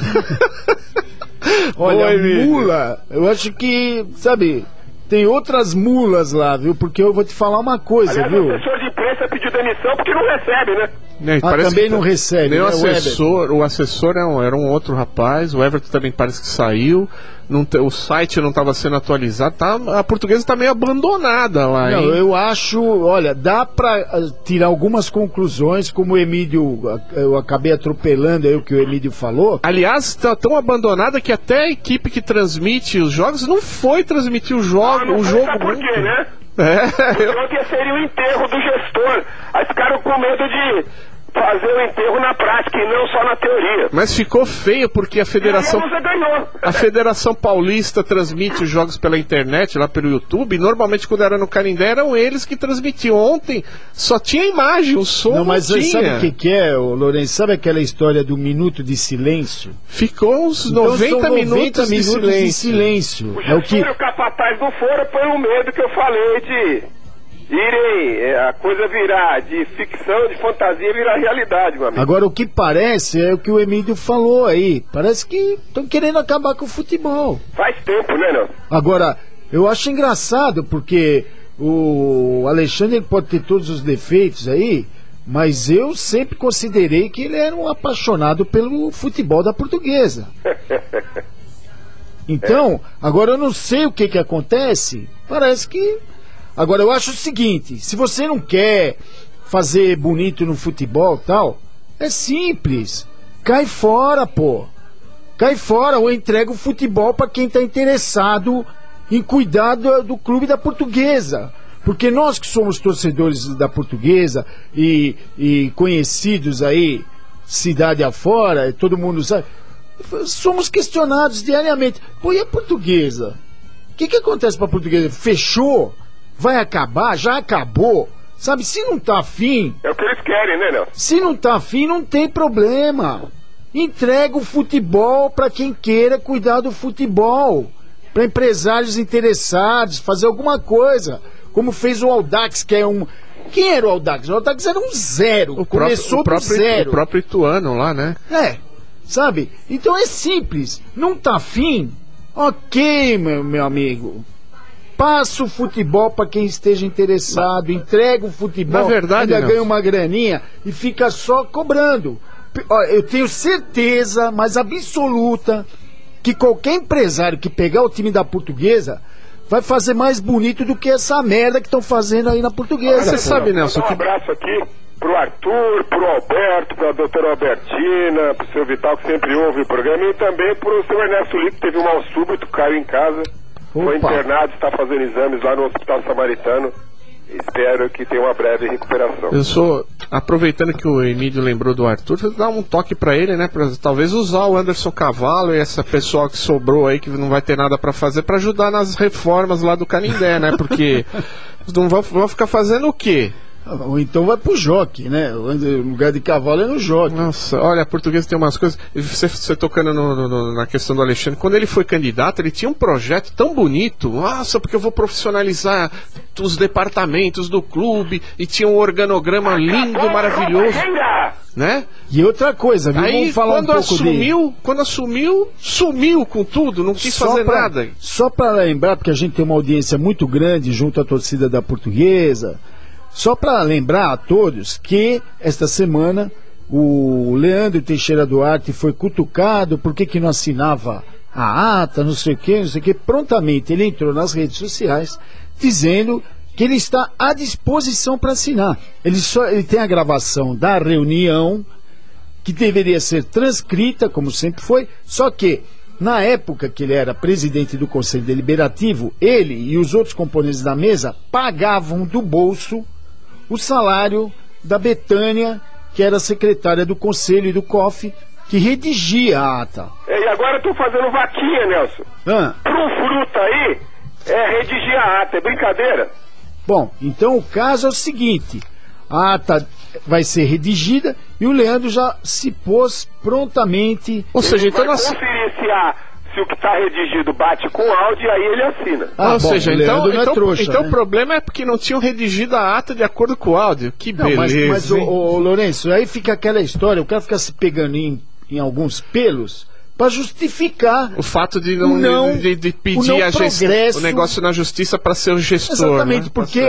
Olha, mula, eu acho que, sabe, tem outras mulas lá, viu? Porque eu vou te falar uma coisa, aliás, viu? O assessor de imprensa pediu demissão porque não recebe, né? Também não recebe, né? O assessor era um outro rapaz, o Everton também parece que saiu, o site não estava sendo atualizado, a Portuguesa está meio abandonada lá, hein? Não, eu acho, olha, dá para tirar algumas conclusões, como o Emílio, eu acabei atropelando aí o que o Emílio falou. Aliás, está tão abandonada que até a equipe que transmite os jogos não foi transmitir o jogo. Sabe por quê, né? Ontem seria o enterro do gestor. Aí ficaram com medo de fazer o enterro na prática e não só na teoria. Mas ficou feio porque a Federação Paulista transmite os jogos pela internet, lá pelo YouTube, e normalmente quando era no Canindé eram eles que transmitiam. Ontem só tinha imagem, o som não tinha. Sabe o que é, Lourenço? Sabe aquela história do minuto de silêncio? Ficou uns 90 minutos de silêncio. O gestor e o capataz não foram por um medo que eu falei de... a coisa virar de ficção, de fantasia, virar realidade, meu amigo. Agora, o que parece é o que o Emílio falou aí. Parece que estão querendo acabar com o futebol. Faz tempo, né, não? Agora, eu acho engraçado, porque o Alexandre pode ter todos os defeitos aí, mas eu sempre considerei que ele era um apaixonado pelo futebol da Portuguesa. Então, agora eu não sei o que acontece. Parece que... Agora, eu acho o seguinte, se você não quer fazer bonito no futebol e tal, é simples. Cai fora, pô. Cai fora ou entrega o futebol para quem tá interessado em cuidar do clube da Portuguesa. Porque nós que somos torcedores da Portuguesa e conhecidos aí, cidade afora, todo mundo sabe, somos questionados diariamente. Pô, e a Portuguesa? O que acontece pra Portuguesa? Fechou? Vai acabar? Já acabou? Sabe, se não tá afim... É o que eles querem, né, Nelson? Se não tá afim, não tem problema. Entrega o futebol para quem queira cuidar do futebol. Para empresários interessados, fazer alguma coisa. Como fez o Audax, que é um... Quem era o Audax? O Audax era um zero. Começou do zero. O próprio Ituano lá, né? Sabe? Então é simples. Não tá afim? Ok, meu amigo. Passa o futebol para quem esteja interessado, entrega o futebol, na verdade, ainda ganha uma graninha e fica só cobrando. Eu tenho certeza, mas absoluta, que qualquer empresário que pegar o time da Portuguesa vai fazer mais bonito do que essa merda que estão fazendo aí na Portuguesa. Você sabe, Nelson. Um abraço aqui pro Arthur, pro Alberto, pra doutora Albertina, pro seu Vital, que sempre ouve o programa, e também pro seu Ernesto Lito, que teve um mal súbito, caiu em casa. Foi internado, está fazendo exames lá no Hospital Samaritano. Espero que tenha uma breve recuperação. Aproveitando que o Emílio lembrou do Arthur, vou dar um toque para ele, né? Pra talvez usar o Anderson Cavalo e essa pessoa que sobrou aí, que não vai ter nada para fazer, para ajudar nas reformas lá do Canindé, né? Porque não vão ficar fazendo o quê? Ou então vai pro jockey, né? O lugar de cavalo é no jockey. Nossa, olha, a Portuguesa tem umas coisas. Você tocando na questão do Alexandre, quando ele foi candidato, ele tinha um projeto tão bonito. Nossa, porque eu vou profissionalizar os departamentos do clube. E tinha um organograma lindo, maravilhoso, né? E outra coisa, viu? Vamos falar um pouco dele. Quando assumiu, sumiu com tudo, não quis fazer nada. Só para lembrar, porque a gente tem uma audiência muito grande junto à torcida da Portuguesa. Só para lembrar a todos que esta semana o Leandro Teixeira Duarte foi cutucado porque que não assinava a ata, não sei o que, prontamente ele entrou nas redes sociais dizendo que ele está à disposição para assinar. Ele tem a gravação da reunião, que deveria ser transcrita, como sempre foi, só que, na época que ele era presidente do Conselho Deliberativo, ele e os outros componentes da mesa pagavam do bolso o salário da Betânia, que era secretária do Conselho e do COF, que redigia a ata. E agora eu tô fazendo vaquinha, Nelson. Pra um fruta aí, redigir a ata, é brincadeira? Bom, então o caso é o seguinte, a ata vai ser redigida e o Leandro já se pôs prontamente... Ou seja, então vai conferir se o que está redigido bate com o áudio e aí ele assina. Ou seja, então, trouxa, então né? O problema é porque não tinham redigido a ata de acordo com o áudio. Que beleza. Mas o Lourenço, aí fica aquela história, o cara fica se pegando em alguns pelos para justificar o fato de pedir o negócio na justiça para ser o gestor. Exatamente, né? Porque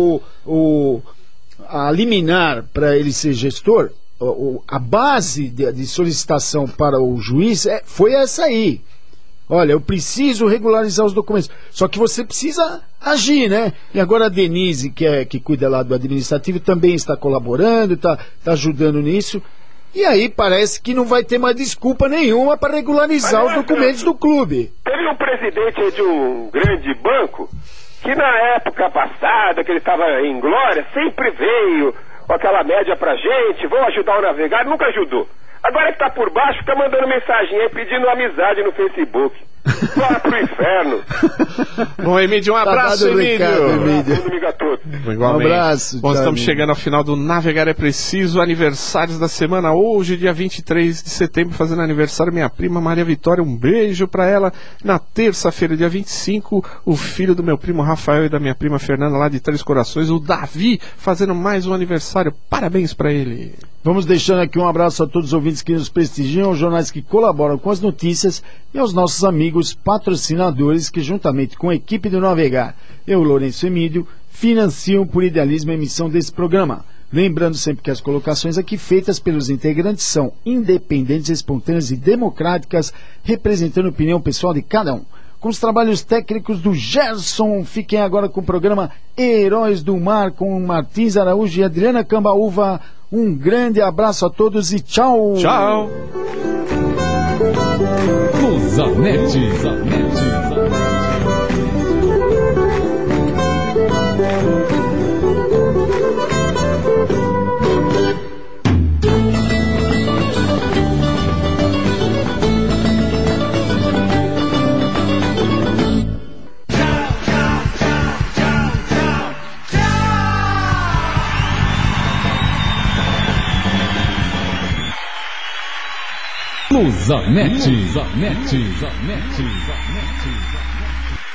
a liminar para ele ser gestor, a base de solicitação para o juiz foi essa aí. Olha, eu preciso regularizar os documentos. Só que você precisa agir, né? E agora a Denise, que cuida lá do administrativo, também está colaborando, está ajudando nisso. E aí parece que não vai ter mais desculpa nenhuma para regularizar os documentos do clube. Teve um presidente de um grande banco que na época passada, que ele estava em glória, sempre veio com aquela média pra gente, vou ajudar o Navegar, nunca ajudou. Agora que tá por baixo, fica mandando mensagem aí, pedindo amizade no Facebook. Vá pro inferno. Bom, Emílio, um abraço, Emílio. Domingo a todos. Igualmente. Um abraço. Bom, estamos chegando ao final do Navegar é Preciso, aniversários da semana. Hoje, dia 23 de setembro, fazendo aniversário, minha prima Maria Vitória. Um beijo pra ela. Na terça-feira, dia 25, o filho do meu primo Rafael e da minha prima Fernanda, lá de Três Corações, o Davi, fazendo mais um aniversário. Parabéns pra ele. Vamos deixando aqui um abraço a todos os ouvintes que nos prestigiam, aos jornais que colaboram com as notícias e aos nossos amigos patrocinadores que, juntamente com a equipe do Navegar, eu, Lourenço Emílio, financiam por idealismo a emissão desse programa. Lembrando sempre que as colocações aqui feitas pelos integrantes são independentes, espontâneas e democráticas, representando a opinião pessoal de cada um. Com os trabalhos técnicos do Gerson, fiquem agora com o programa Heróis do Mar, com Martins Araújo e Adriana Cambaúva. Um grande abraço a todos e tchau! Tchau! Luzanete. Luzanete.